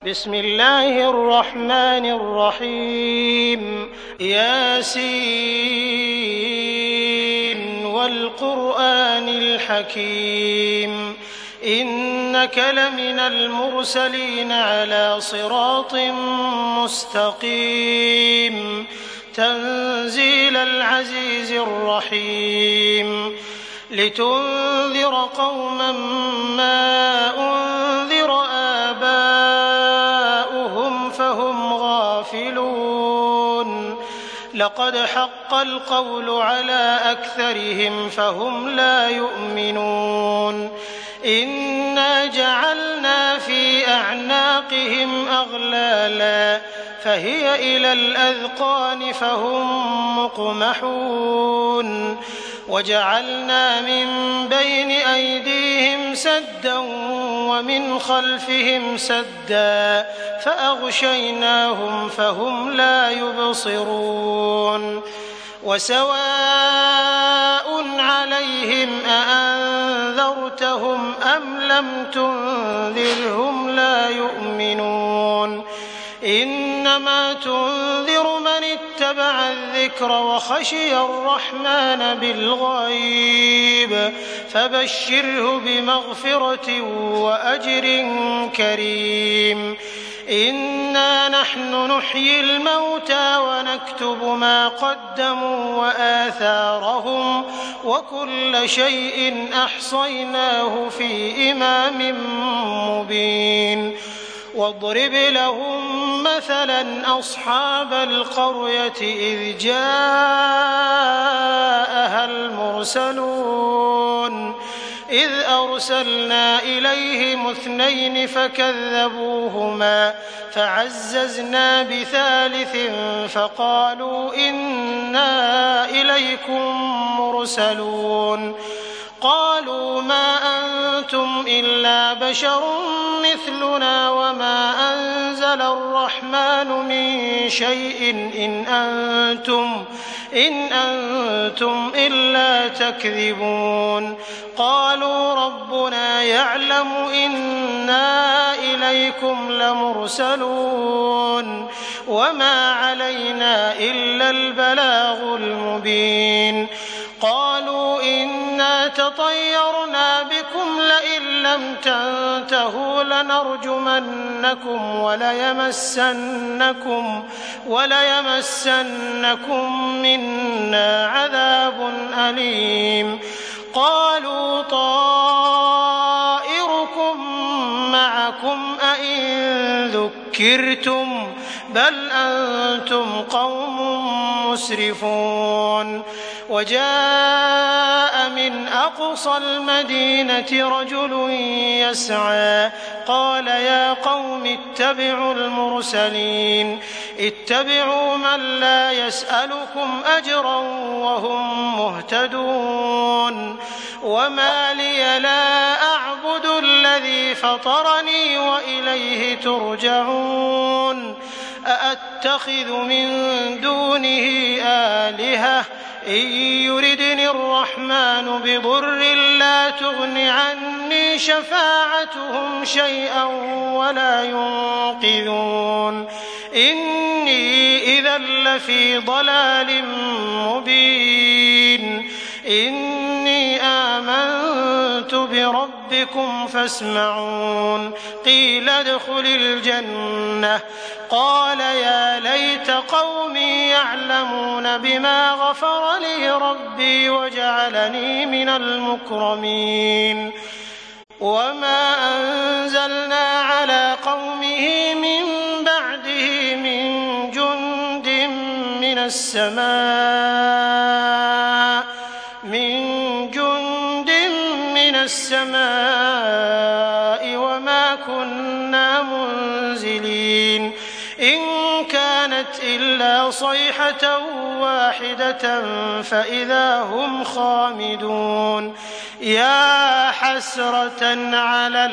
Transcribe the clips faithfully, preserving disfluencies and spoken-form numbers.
بسم الله الرحمن الرحيم ياسين والقرآن الحكيم إنك لمن المرسلين على صراط مستقيم تنزيل العزيز الرحيم لتنذر قوما ما أنذر آباؤهم فهم غافلون لقد حق القول على أكثرهم فهم لا يؤمنون إنا جعلنا في أعناقهم أغلالا فهي إلى الأذقان فهم مقمحون وجعلنا من بين أيديهم سدا ومن خلفهم سدا فأغشيناهم فهم لا يبصرون وسواء عليهم أأنذرتهم أم لم تنذرهم لا يؤمنون إنما تنذر من اتبع الذكر وخشي الرحمن بالغيب فبشره بمغفرة وأجر كريم إنا نحن نحيي الموتى ونكتب ما قدموا وآثارهم وكل شيء أحصيناه في إمام مبين واضرب لهم مثلا أصحاب القرية إذ جاءها المرسلون إذ أرسلنا إليهم اثنين فكذبوهما فعززنا بثالث فقالوا إنا إليكم مرسلون قالوا ما أنتم إلا بشر مثلنا وما أنزل الرحمن من شيء إن أنتم إن أنتم إلا تكذبون قالوا ربنا يعلم إنا إليكم لمرسلون وما علينا إلا البلاغ المبين قالوا إنا تطيرنا بكم لئن لم تنتهوا لنرجمنكم وليمسنكم وليمسنكم منا عذاب أليم قالوا طائركم معكم أئن ذكرتم بل أنتم قوم مسرفون وجاء من أقصى المدينة رجل يسعى قال يا قوم اتبعوا المرسلين اتبعوا من لا يسألكم أجرا وهم مهتدون وما لي لا أعبد الذي فطرني وإليه ترجعون أأتخذ من دونه آلهة إن يردني الرحمن بضر لا تغن عني شفاعتهم شيئا ولا ينقذون إني إذا لفي ضلال مبين إني آمنت بربكم فاسمعون قيل ادخل الجنة قال يا ليت قومي يعلمون بما غفر لي ربي وجعلني من المكرمين وما أنزلنا على قومه من بعده من جند من السماء من جند من السماء وما كنا منزلين إن كانت إلا صيحة واحدة فإذا هم خامدون يا حسرة على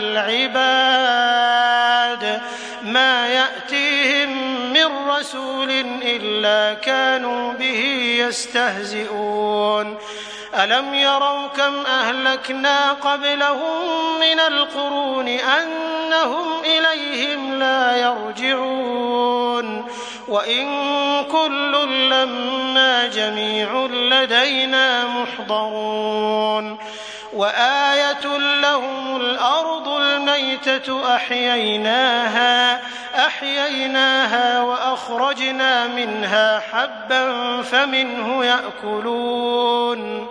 العباد ما يأتيهم من رسول إلا كانوا به يستهزئون ألم يروا كم أهلكنا قبلهم من القرون أنهم إليهم لا وإن كل لما جميع لدينا محضرون وآية لهم الأرض الميتة أحييناها أحييناها وأخرجنا منها حبا فمنه يأكلون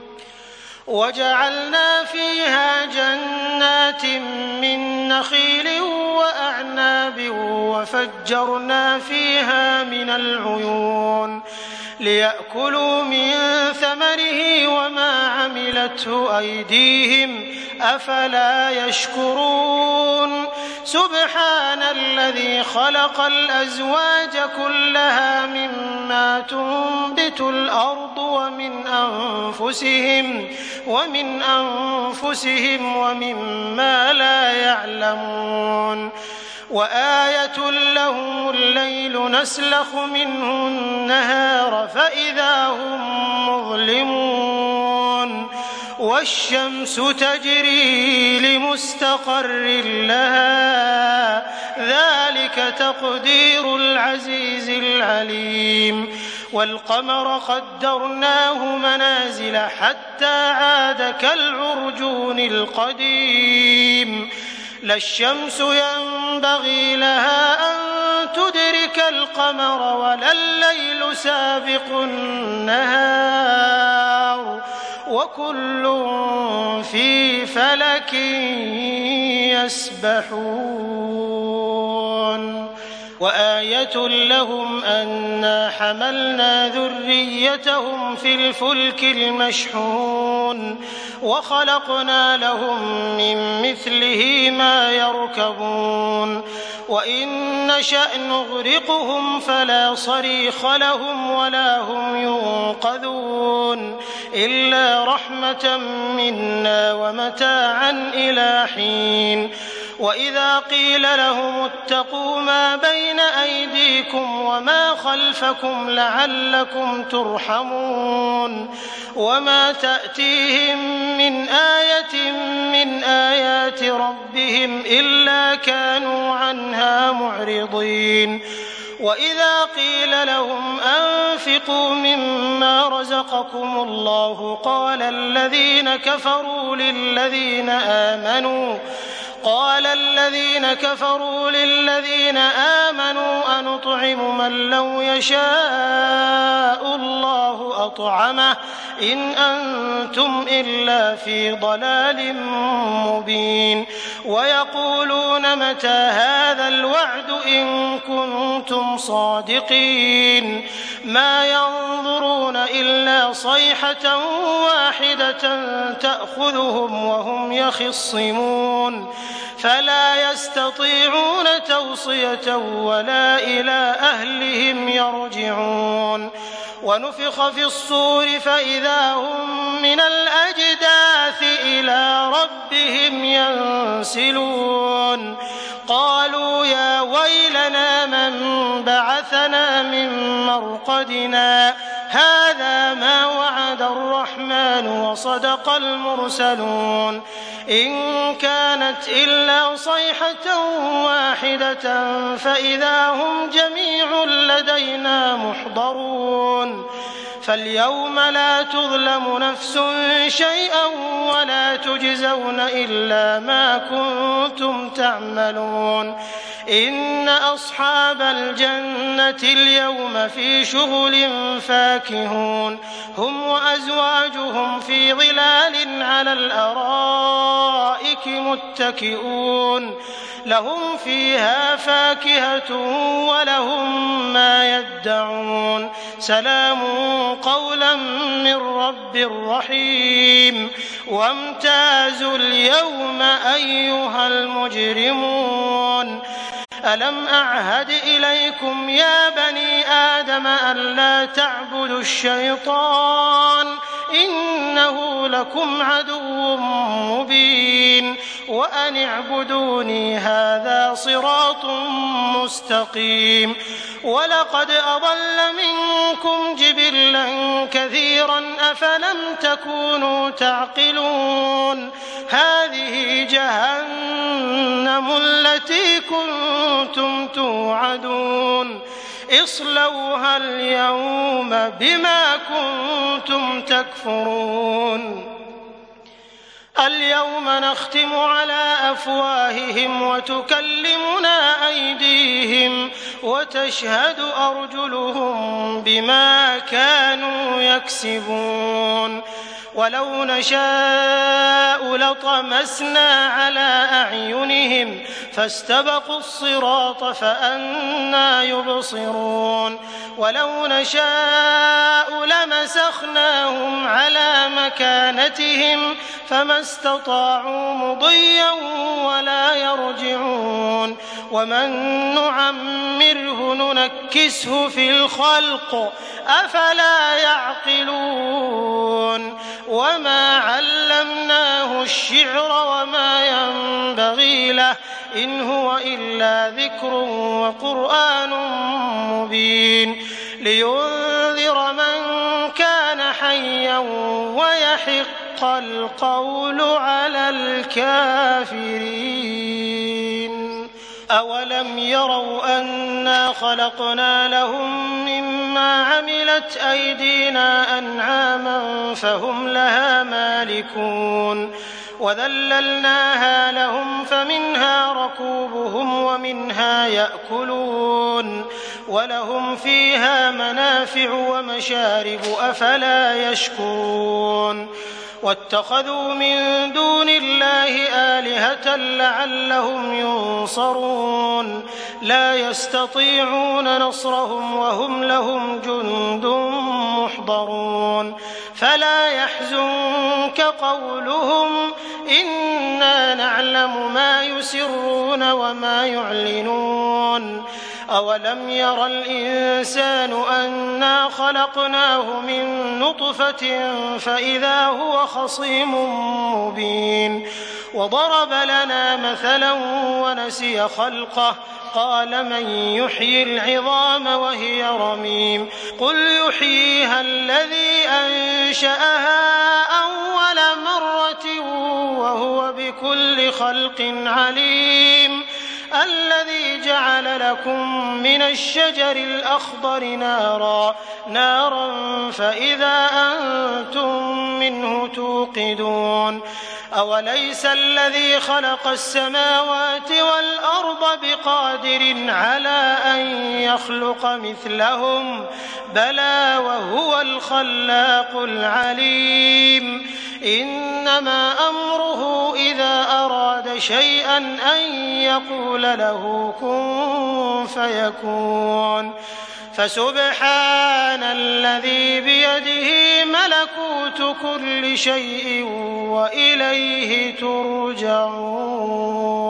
وجعلنا فيها جنات من نخيل وأعناب وفجرنا فيها من العيون ليأكلوا من ثمره وما عملته أيديهم أفلا يشكرون سبحان الذي خلق الأزواج كلها مما تنبت الأرض ومن أنفسهم ومن أنفسهم ومما لا يعلمون وآية لهم الليل نسلخ منه النهار فإذا هم مظلمون والشمس تجري لمستقر لها ذلك تقدير العزيز العليم والقمر قدرناه منازل حتى عاد كالعرجون القديم لا الشمس ينبغي لها أن تدرك القمر ولا الليل سابق النهار وكل في فلك يسبحون وآية لهم أنا حملنا ذريتهم في الفلك المشحون وخلقنا لهم من مثله ما يركبون وإن نشأ نغرقهم فلا صريخ لهم ولا هم ينقذون إلا رحمة منا ومتاعا إلى حين وإذا قيل لهم اتقوا ما بين أيديكم وما خلفكم لعلكم ترحمون وما تأتيهم من آية من آيات ربهم إلا كانوا عنها معرضين وإذا قيل لهم أنفقوا مما رزقكم الله قال الذين كفروا للذين آمنوا قال الذين كفروا للذين آمنوا أنطعم من لو يشاء الله أطعمه إن أنتم إلا في ضلال مبين ويقولون متى هذا الوعد إن كنتم صادقين ما ينظرون إلا صيحة واحدة تأخذهم وهم يخصمون فلا يستطيعون توصية ولا إلى أهلهم يرجعون ونفخ في الصور فإذا هم من الأجداث إلى ربهم ينسلون قالوا يا ويلنا من بعثنا من مرقدنا هذا ما وعد الرحمن وصدق المرسلون إن كانت إلا صيحة واحدة فإذا هم جميع لدينا محضرون فاليوم لا تظلم نفس شيئا ولا تجزون إلا ما كنتم تعملون إن أصحاب الجنة اليوم في شغل فاكهون هم وأزواجهم في ظلال على الأرائك متكئون لهم فيها فاكهة ولهم ما يدعون سلام قولا من رب رحيم وامتازوا اليوم أيها المجرمون ألم أعهد إليكم يا بني آدم ألا تعبدوا الشيطان إنه لكم عدو مبين وأن اعبدوني هذا صراط مستقيم ولقد أضل منكم جبلا كثيرا أفلم تكونوا تعقلون هذه جهنم التي كنتم كنتم توعدون اصلوها اليوم بما كنتم تكفرون اليوم نختم على أفواههم وتكلمنا أيديهم وتشهد أرجلهم بما كانوا يكسبون ولو نشاء لطمسنا على أعينهم فاستبقوا الصراط فأنى يبصرون ولو نشاء لمسخناهم على مكانتهم فما استطاعوا مضيا ولا يرجعون ومن نعمره ننكسه في الخلق أفلا يعقلون وما علمناه الشعر وما ينبغي له إن هو إلا ذكر وقرآن مبين لينذر من كان حيا ويحق القول على الكافرين أولم يروا أنا خلقنا لهم مما عملت أيدينا أنعاما فهم لها مالكون وذللناها لهم فمنها ركوبهم ومنها يأكلون ولهم فيها منافع ومشارب أفلا يشكرون واتخذوا من دون الله آلهة لعلهم ينصرون لا يستطيعون نصرهم وهم لهم جند محضرون فلا يحزنك قولهم إنا نعلم ما يسرون وما يعلنون أولم ير الإنسان أنا خلقناه من نطفة فإذا هو خصيم مبين وضرب لنا مثلا ونسي خلقه قال من يحيي العظام وهي رميم قل يحييها الذي أنشأها أول مرة وهو بكل خلق عليم الذي جعل لكم من الشجر الأخضر نارا نارا فإذا أنتم منه توقدون أوليس الذي خلق السماوات والأرض بقادر على أن يخلق مثلهم بلى وهو الخلاق العليم إنما أمره إذا أراد شيئا أن يقول له كن فيكون فسبحان الذي بيده ملكوت كل شيء وإليه ترجعون